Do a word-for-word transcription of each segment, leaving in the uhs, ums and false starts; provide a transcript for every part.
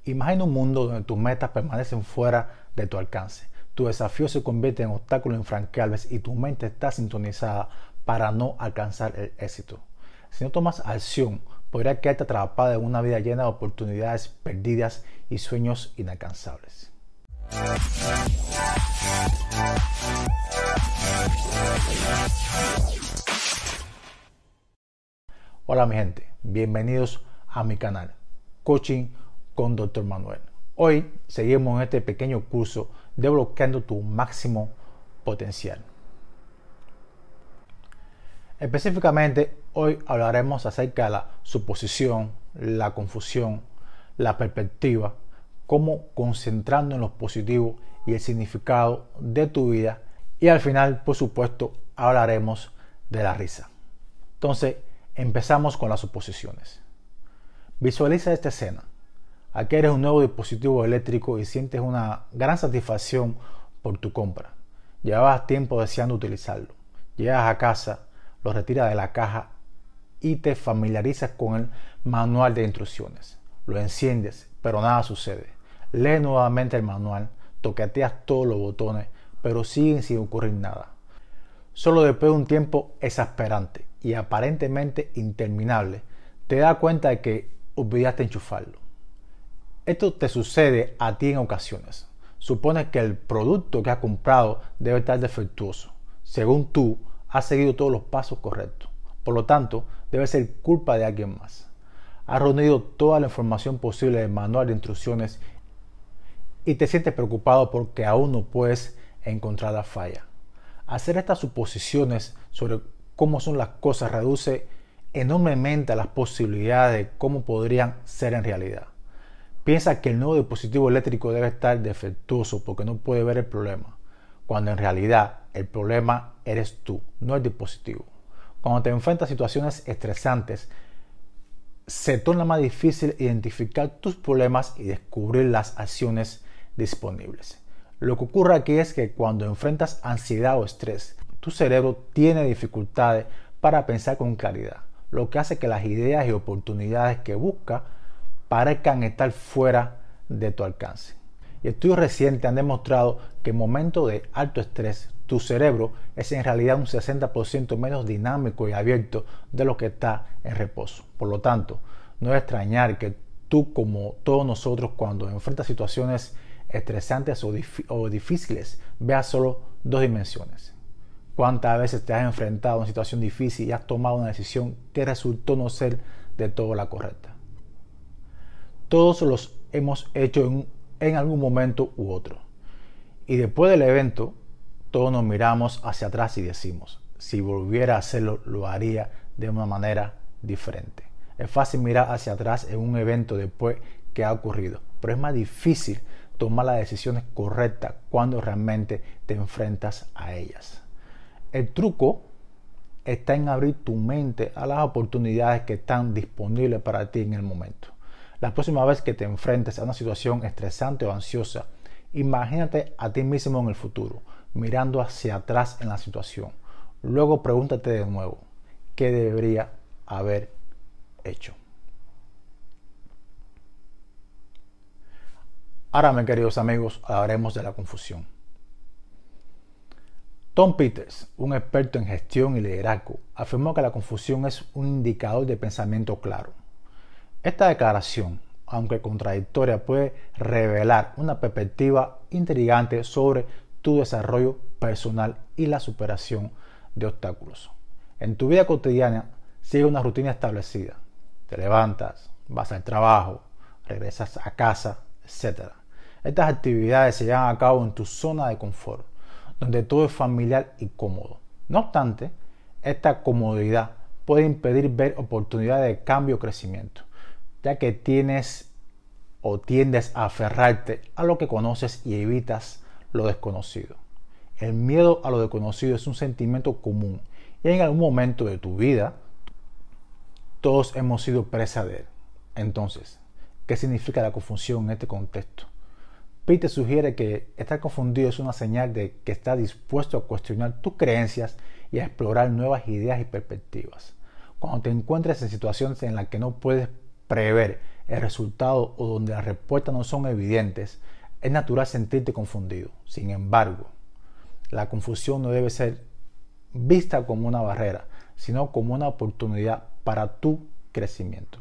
Imagina un mundo donde tus metas permanecen fuera de tu alcance. Tu desafío se convierte en obstáculos infranqueables y tu mente está sintonizada para no alcanzar el éxito. Si no tomas acción, podrías quedarte atrapada en una vida llena de oportunidades perdidas y sueños inalcanzables. Hola mi gente, bienvenidos a mi canal Coaching con doctor Manuel. Hoy seguimos en este pequeño curso de bloqueando tu máximo potencial. Específicamente, hoy hablaremos acerca de la suposición, la confusión, la perspectiva, cómo concentrando en lo positivo y el significado de tu vida, y al final, por supuesto, hablaremos de la risa. Entonces, empezamos con las suposiciones. Visualiza esta escena. Aquí eres un nuevo dispositivo eléctrico y sientes una gran satisfacción por tu compra. Llevabas tiempo deseando utilizarlo. Llegas a casa, lo retiras de la caja y te familiarizas con el manual de instrucciones. Lo enciendes, pero nada sucede. Lees nuevamente el manual, toqueteas todos los botones, pero siguen sin ocurrir nada. Solo después de un tiempo exasperante y aparentemente interminable, te das cuenta de que olvidaste enchufarlo. Esto te sucede a ti en ocasiones. Supones que el producto que has comprado debe estar defectuoso. Según tú, has seguido todos los pasos correctos. Por lo tanto, debe ser culpa de alguien más. Has reunido toda la información posible del manual de instrucciones y te sientes preocupado porque aún no puedes encontrar la falla. Hacer estas suposiciones sobre cómo son las cosas reduce enormemente las posibilidades de cómo podrían ser en realidad. Piensa que el nuevo dispositivo eléctrico debe estar defectuoso porque no puede ver el problema, cuando en realidad el problema eres tú, no el dispositivo. Cuando te enfrentas a situaciones estresantes, se torna más difícil identificar tus problemas y descubrir las acciones disponibles. Lo que ocurre aquí es que cuando enfrentas ansiedad o estrés, tu cerebro tiene dificultades para pensar con claridad, lo que hace que las ideas y oportunidades que busca parezcan estar fuera de tu alcance. Y estudios recientes han demostrado que en momentos de alto estrés, tu cerebro es en realidad un sesenta por ciento menos dinámico y abierto de lo que está en reposo. Por lo tanto, no es extrañar que tú, como todos nosotros, cuando enfrentas situaciones estresantes o, o difíciles, veas solo dos dimensiones. ¿Cuántas veces te has enfrentado a una situación difícil y has tomado una decisión que resultó no ser de todo la correcta? Todos los hemos hecho en, en algún momento u otro. Y después del evento, todos nos miramos hacia atrás y decimos, si volviera a hacerlo, lo haría de una manera diferente. Es fácil mirar hacia atrás en un evento después que ha ocurrido, pero es más difícil tomar las decisiones correctas cuando realmente te enfrentas a ellas. El truco está en abrir tu mente a las oportunidades que están disponibles para ti en el momento. La próxima vez que te enfrentes a una situación estresante o ansiosa, imagínate a ti mismo en el futuro, mirando hacia atrás en la situación. Luego pregúntate de nuevo, ¿qué debería haber hecho? Ahora, mis queridos amigos, hablaremos de la confusión. Tom Peters, un experto en gestión y liderazgo, afirmó que la confusión es un indicador de pensamiento claro. Esta declaración, aunque contradictoria, puede revelar una perspectiva intrigante sobre tu desarrollo personal y la superación de obstáculos. En tu vida cotidiana, sigue una rutina establecida. Te levantas, vas al trabajo, regresas a casa, etcétera. Estas actividades se llevan a cabo en tu zona de confort, donde todo es familiar y cómodo. No obstante, esta comodidad puede impedir ver oportunidades de cambio o crecimiento, ya que tienes o tiendes a aferrarte a lo que conoces y evitas lo desconocido. El miedo a lo desconocido es un sentimiento común y en algún momento de tu vida todos hemos sido presa de él. Entonces, ¿qué significa la confusión en este contexto? Peter sugiere que estar confundido es una señal de que estás dispuesto a cuestionar tus creencias y a explorar nuevas ideas y perspectivas. Cuando te encuentres en situaciones en las que no puedes prever el resultado o donde las respuestas no son evidentes, es natural sentirte confundido. Sin embargo, la confusión no debe ser vista como una barrera, sino como una oportunidad para tu crecimiento.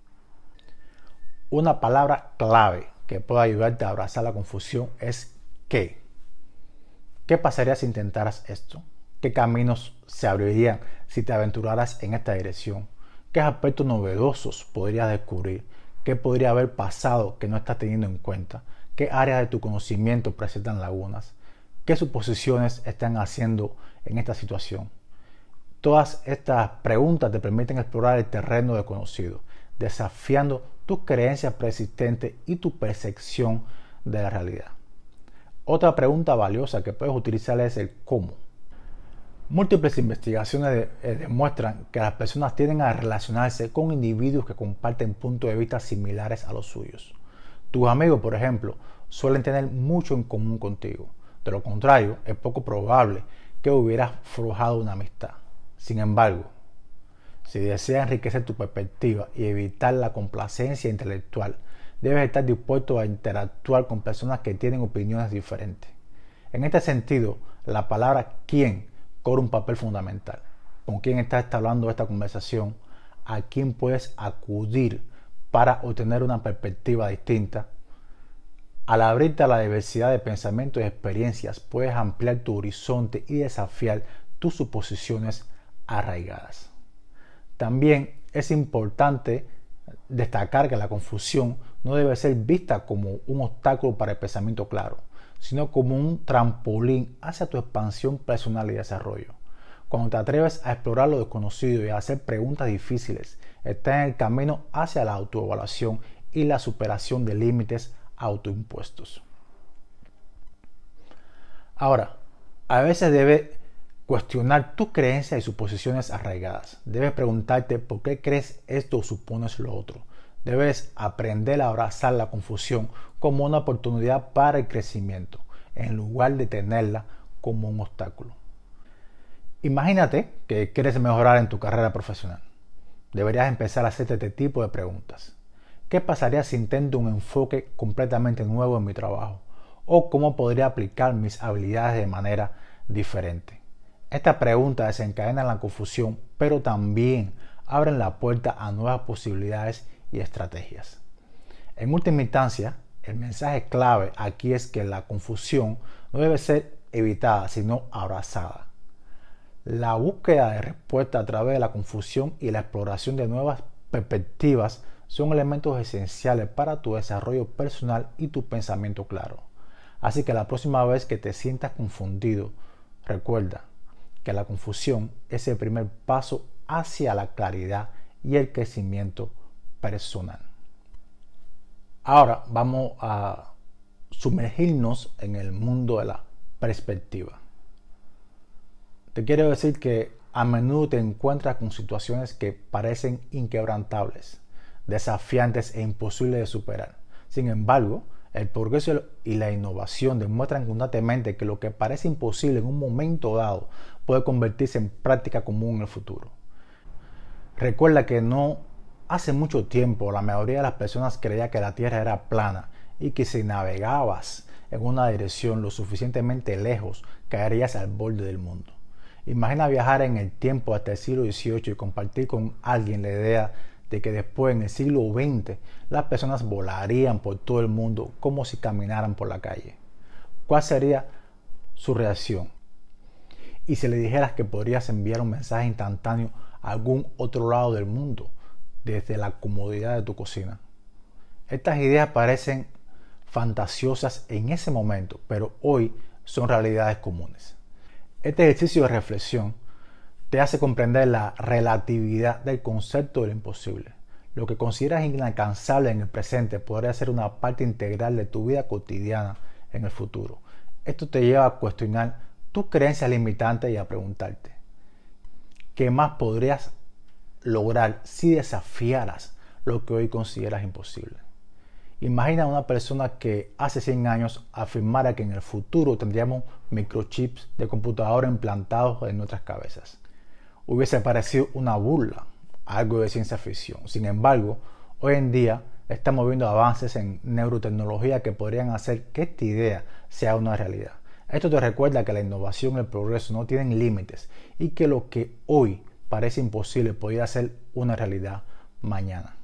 Una palabra clave que puede ayudarte a abrazar la confusión es ¿qué? ¿Qué pasaría si intentaras esto? ¿Qué caminos se abrirían si te aventuraras en esta dirección? ¿Qué aspectos novedosos podrías descubrir? ¿Qué podría haber pasado que no estás teniendo en cuenta? ¿Qué áreas de tu conocimiento presentan lagunas? ¿Qué suposiciones están haciendo en esta situación? Todas estas preguntas te permiten explorar el terreno desconocido, desafiando tus creencias preexistentes y tu percepción de la realidad. Otra pregunta valiosa que puedes utilizar es el cómo. Múltiples investigaciones de, eh, demuestran que las personas tienden a relacionarse con individuos que comparten puntos de vista similares a los suyos. Tus amigos, por ejemplo, suelen tener mucho en común contigo. De lo contrario, es poco probable que hubieras forjado una amistad. Sin embargo, si deseas enriquecer tu perspectiva y evitar la complacencia intelectual, debes estar dispuesto a interactuar con personas que tienen opiniones diferentes. En este sentido, la palabra quién cobra un papel fundamental. ¿Con quién estás hablando esta conversación? ¿A quién puedes acudir para obtener una perspectiva distinta? Al abrirte a la diversidad de pensamientos y experiencias, puedes ampliar tu horizonte y desafiar tus suposiciones arraigadas. También es importante destacar que la confusión no debe ser vista como un obstáculo para el pensamiento claro, sino como un trampolín hacia tu expansión personal y desarrollo. Cuando te atreves a explorar lo desconocido y a hacer preguntas difíciles, estás en el camino hacia la autoevaluación y la superación de límites autoimpuestos. Ahora, a veces debes cuestionar tus creencias y suposiciones arraigadas. Debes preguntarte por qué crees esto o supones lo otro. Debes aprender a abrazar la confusión como una oportunidad para el crecimiento, en lugar de tenerla como un obstáculo. Imagínate que quieres mejorar en tu carrera profesional. Deberías empezar a hacerte este tipo de preguntas. ¿Qué pasaría si intento un enfoque completamente nuevo en mi trabajo? ¿O cómo podría aplicar mis habilidades de manera diferente? Esta pregunta desencadena la confusión, pero también abren la puerta a nuevas posibilidades y estrategias. En última instancia, el mensaje clave aquí es que la confusión no debe ser evitada, sino abrazada. La búsqueda de respuesta a través de la confusión y la exploración de nuevas perspectivas son elementos esenciales para tu desarrollo personal y tu pensamiento claro. Así que la próxima vez que te sientas confundido, recuerda que la confusión es el primer paso hacia la claridad y el crecimiento personal. Ahora vamos a sumergirnos en el mundo de la perspectiva. Te quiero decir que a menudo te encuentras con situaciones que parecen inquebrantables, desafiantes e imposibles de superar. Sin embargo, el progreso y la innovación demuestran constantemente que lo que parece imposible en un momento dado puede convertirse en práctica común en el futuro. Recuerda que no hace mucho tiempo la mayoría de las personas creía que la Tierra era plana y que si navegabas en una dirección lo suficientemente lejos caerías al borde del mundo. Imagina viajar en el tiempo hasta el siglo dieciocho y compartir con alguien la idea de que después en el siglo veinte las personas volarían por todo el mundo como si caminaran por la calle. ¿Cuál sería su reacción? Y si le dijeras que podrías enviar un mensaje instantáneo a algún otro lado del mundo desde la comodidad de tu cocina. Estas ideas parecen fantasiosas en ese momento, pero hoy son realidades comunes. Este ejercicio de reflexión te hace comprender la relatividad del concepto de lo imposible. Lo que consideras inalcanzable en el presente podría ser una parte integral de tu vida cotidiana en el futuro. Esto te lleva a cuestionar tus creencias limitantes y a preguntarte, ¿qué más podrías lograr si desafiaras lo que hoy consideras imposible? Imagina a una persona que hace cien años afirmara que en el futuro tendríamos microchips de computadora implantados en nuestras cabezas. Hubiese parecido una burla, algo de ciencia ficción. Sin embargo, Hoy en día estamos viendo avances en neurotecnología que podrían hacer que esta idea sea una realidad. Esto te recuerda que la innovación y el progreso no tienen límites y que lo que hoy parece imposible podría ser una realidad mañana.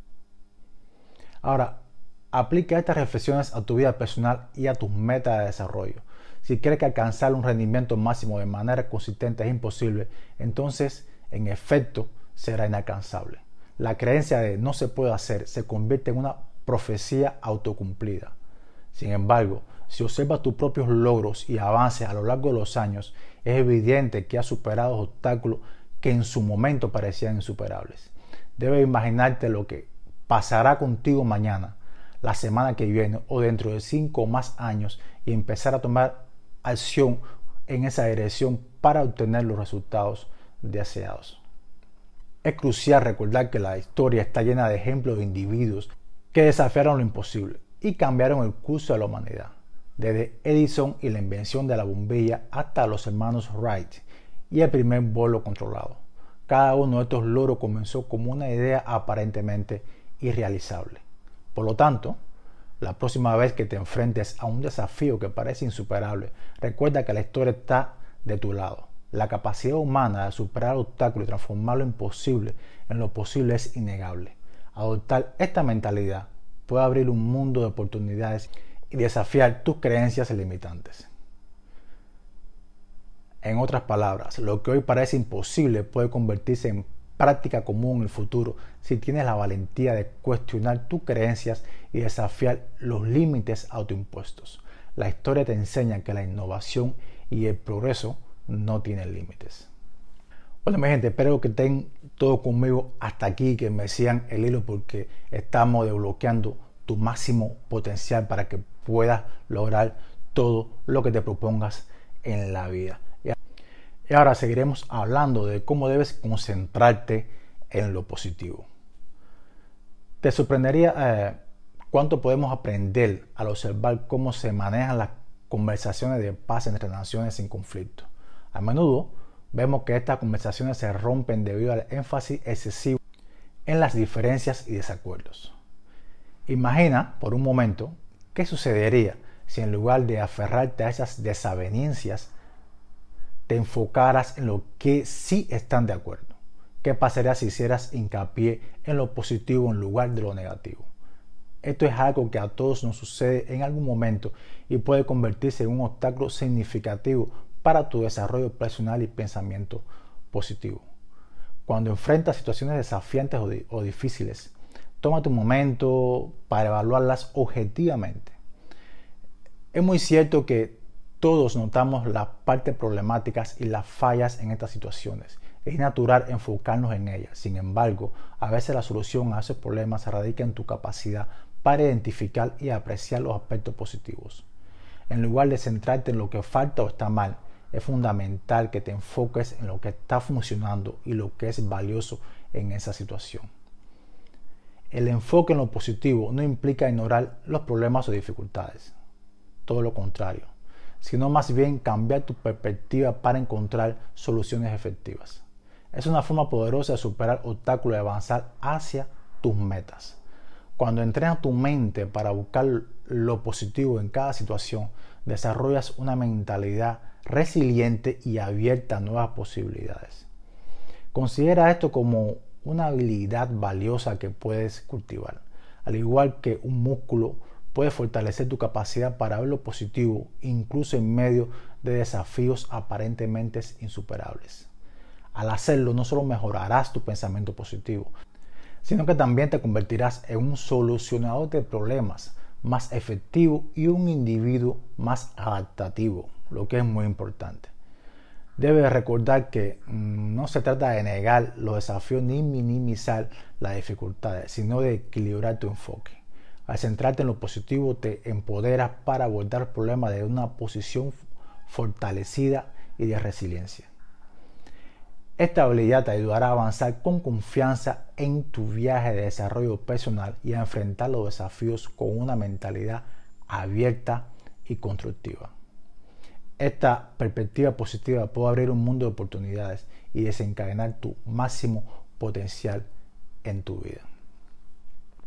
Ahora, aplica estas reflexiones a tu vida personal y a tus metas de desarrollo. Si crees que alcanzar un rendimiento máximo de manera consistente es imposible, entonces, en efecto, será inalcanzable. La creencia de no se puede hacer se convierte en una profecía autocumplida. Sin embargo, si observas tus propios logros y avances a lo largo de los años, es evidente que has superado obstáculos que en su momento parecían insuperables. Debes imaginarte lo que pasará contigo mañana, la semana que viene o dentro de cinco o más años y empezar a tomar acción en esa dirección para obtener los resultados deseados. Es crucial recordar que la historia está llena de ejemplos de individuos que desafiaron lo imposible y cambiaron el curso de la humanidad, desde Edison y la invención de la bombilla hasta los hermanos Wright y el primer vuelo controlado. Cada uno de estos logros comenzó como una idea aparentemente irrealizable. Por lo tanto, la próxima vez que te enfrentes a un desafío que parece insuperable, recuerda que la historia está de tu lado. La capacidad humana de superar obstáculos y transformar lo imposible en lo posible es innegable. Adoptar esta mentalidad puede abrir un mundo de oportunidades y desafiar tus creencias limitantes. En otras palabras, lo que hoy parece imposible puede convertirse en práctica común en el futuro si tienes la valentía de cuestionar tus creencias y desafiar los límites autoimpuestos. La historia te enseña que la innovación y el progreso no tienen límites. Bueno, mi gente, espero que estén todos conmigo hasta aquí, que me sigan el hilo porque estamos desbloqueando tu máximo potencial para que puedas lograr todo lo que te propongas en la vida. Y ahora seguiremos hablando de cómo debes concentrarte en lo positivo. Te sorprendería eh, cuánto podemos aprender al observar cómo se manejan las conversaciones de paz entre naciones sin conflicto. A menudo vemos que estas conversaciones se rompen debido al énfasis excesivo en las diferencias y desacuerdos. Imagina por un momento qué sucedería si en lugar de aferrarte a esas desavenencias te enfocaras en lo que sí están de acuerdo. ¿Qué pasaría si hicieras hincapié en lo positivo en lugar de lo negativo? Esto es algo que a todos nos sucede en algún momento y puede convertirse en un obstáculo significativo para tu desarrollo personal y pensamiento positivo. Cuando enfrentas situaciones desafiantes o, di- o difíciles, tómate un momento para evaluarlas objetivamente. Es muy cierto que todos notamos las partes problemáticas y las fallas en estas situaciones. Es natural enfocarnos en ellas. Sin embargo, a veces la solución a esos problemas radica en tu capacidad para identificar y apreciar los aspectos positivos. En lugar de centrarte en lo que falta o está mal, es fundamental que te enfoques en lo que está funcionando y lo que es valioso en esa situación. El enfoque en lo positivo no implica ignorar los problemas o dificultades. Todo lo contrario, sino más bien cambiar tu perspectiva para encontrar soluciones efectivas. Es una forma poderosa de superar obstáculos y avanzar hacia tus metas. Cuando entrenas tu mente para buscar lo positivo en cada situación, desarrollas una mentalidad resiliente y abierta a nuevas posibilidades. Considera esto como una habilidad valiosa que puedes cultivar. Al igual que un músculo, puedes fortalecer tu capacidad para ver lo positivo, incluso en medio de desafíos aparentemente insuperables. Al hacerlo, no solo mejorarás tu pensamiento positivo, sino que también te convertirás en un solucionador de problemas más efectivo y un individuo más adaptativo, lo que es muy importante. Debes recordar que mmm, no se trata de negar los desafíos ni minimizar las dificultades, sino de equilibrar tu enfoque. Al centrarte en lo positivo te empoderas para abordar problemas desde una posición fortalecida y de resiliencia. Esta habilidad te ayudará a avanzar con confianza en tu viaje de desarrollo personal y a enfrentar los desafíos con una mentalidad abierta y constructiva. Esta perspectiva positiva puede abrir un mundo de oportunidades y desencadenar tu máximo potencial en tu vida.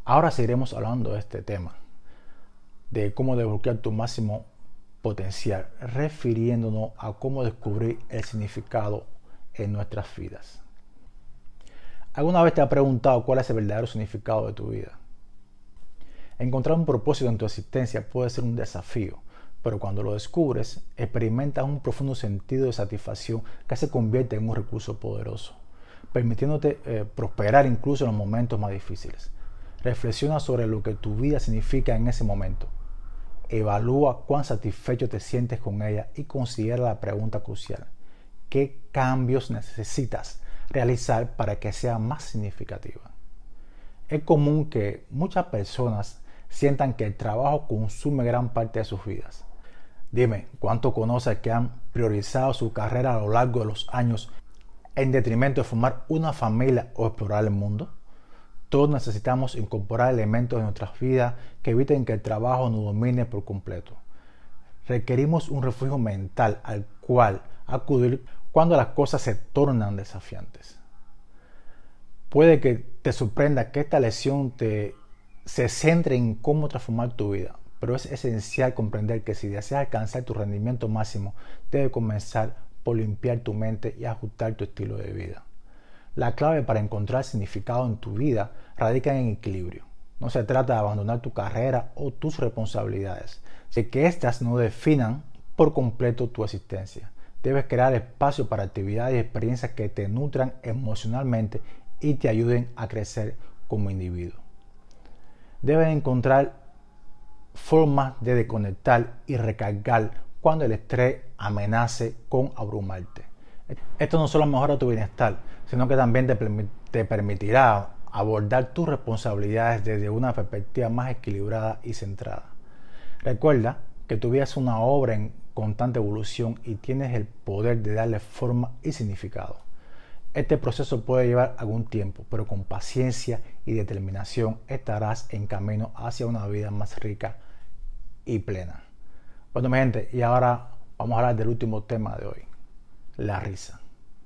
Ahora seguiremos hablando de este tema, de cómo desbloquear tu máximo potencial, refiriéndonos a cómo descubrir el significado en nuestras vidas. ¿Alguna vez te has preguntado cuál es el verdadero significado de tu vida? Encontrar un propósito en tu existencia puede ser un desafío, pero cuando lo descubres, experimentas un profundo sentido de satisfacción que se convierte en un recurso poderoso, permitiéndote eh, prosperar incluso en los momentos más difíciles. Reflexiona sobre lo que tu vida significa en ese momento. Evalúa cuán satisfecho te sientes con ella y considera la pregunta crucial: ¿qué cambios necesitas realizar para que sea más significativa? Es común que muchas personas sientan que el trabajo consume gran parte de sus vidas. Dime, ¿cuánto conoces que han priorizado su carrera a lo largo de los años en detrimento de formar una familia o explorar el mundo? Todos necesitamos incorporar elementos en nuestras vidas que eviten que el trabajo nos domine por completo. Requerimos un refugio mental al cual acudir cuando las cosas se tornan desafiantes. Puede que te sorprenda que esta lección te, se centre en cómo transformar tu vida, pero es esencial comprender que si deseas alcanzar tu rendimiento máximo, debes comenzar por limpiar tu mente y ajustar tu estilo de vida. La clave para encontrar significado en tu vida radica en equilibrio. No se trata de abandonar tu carrera o tus responsabilidades, de que éstas no definan por completo tu existencia. Debes crear espacio para actividades y experiencias que te nutran emocionalmente y te ayuden a crecer como individuo. Debes encontrar formas de desconectar y recargar cuando el estrés amenace con abrumarte. Esto no solo mejora tu bienestar, sino que también te, te permitirá abordar tus responsabilidades desde una perspectiva más equilibrada y centrada. Recuerda que tu vida es una obra en constante evolución y tienes el poder de darle forma y significado. Este proceso puede llevar algún tiempo, pero con paciencia y determinación estarás en camino hacia una vida más rica y plena. Bueno, mi gente, y ahora vamos a hablar del último tema de hoy: la risa.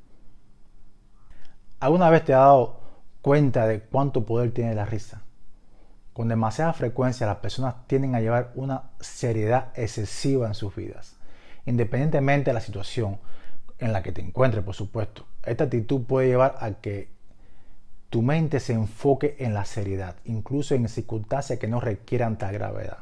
¿Alguna vez te has dado cuenta de cuánto poder tiene la risa? Con demasiada frecuencia las personas tienden a llevar una seriedad excesiva en sus vidas, independientemente de la situación en la que te encuentres, por supuesto. Esta actitud puede llevar a que tu mente se enfoque en la seriedad, incluso en circunstancias que no requieran tal gravedad.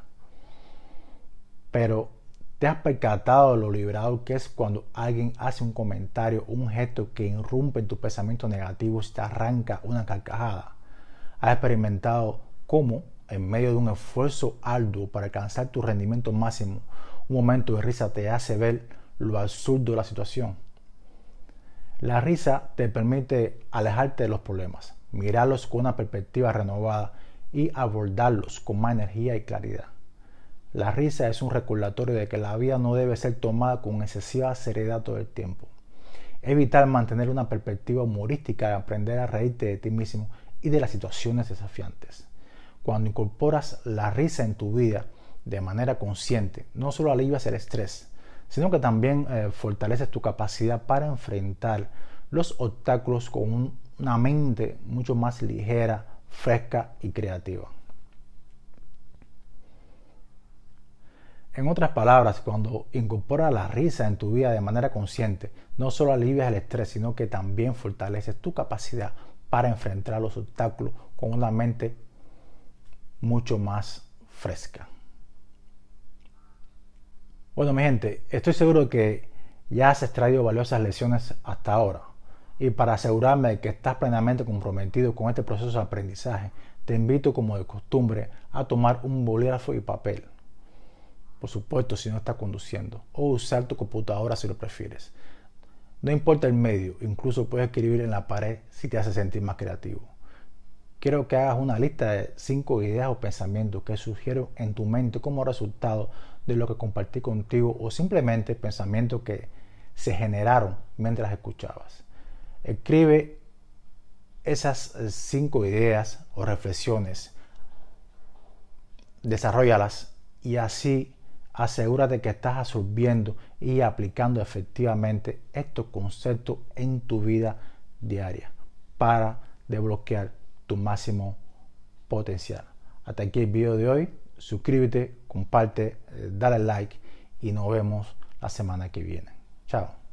Pero ¿te has percatado de lo liberador que es cuando alguien hace un comentario o un gesto que irrumpe en tu pensamiento negativo y te arranca una carcajada? ¿Has experimentado cómo, en medio de un esfuerzo arduo para alcanzar tu rendimiento máximo, un momento de risa te hace ver lo absurdo de la situación? La risa te permite alejarte de los problemas, mirarlos con una perspectiva renovada y abordarlos con más energía y claridad. La risa es un recordatorio de que la vida no debe ser tomada con excesiva seriedad todo el tiempo. Es vital mantener una perspectiva humorística y aprender a reírte de ti mismo y de las situaciones desafiantes. Cuando incorporas la risa en tu vida de manera consciente, no solo alivias el estrés, sino que también eh, fortaleces tu capacidad para enfrentar los obstáculos con un, una mente mucho más ligera, fresca y creativa. En otras palabras, cuando incorporas la risa en tu vida de manera consciente, no solo alivias el estrés, sino que también fortaleces tu capacidad para enfrentar los obstáculos con una mente mucho más fresca. Bueno, mi gente, estoy seguro de que ya has extraído valiosas lecciones hasta ahora. Y para asegurarme de que estás plenamente comprometido con este proceso de aprendizaje, te invito, como de costumbre, a tomar un bolígrafo y papel. Por supuesto, si no estás conduciendo, o usar tu computadora si lo prefieres. No importa el medio, incluso puedes escribir en la pared si te hace sentir más creativo. Quiero que hagas una lista de cinco ideas o pensamientos que surgieron en tu mente como resultado de lo que compartí contigo, o simplemente pensamientos que se generaron mientras escuchabas. Escribe esas cinco ideas o reflexiones, desarróllalas y así asegúrate que estás absorbiendo y aplicando efectivamente estos conceptos en tu vida diaria para desbloquear tu máximo potencial. Hasta aquí el video de hoy. Suscríbete, comparte, dale like y nos vemos la semana que viene. Chao.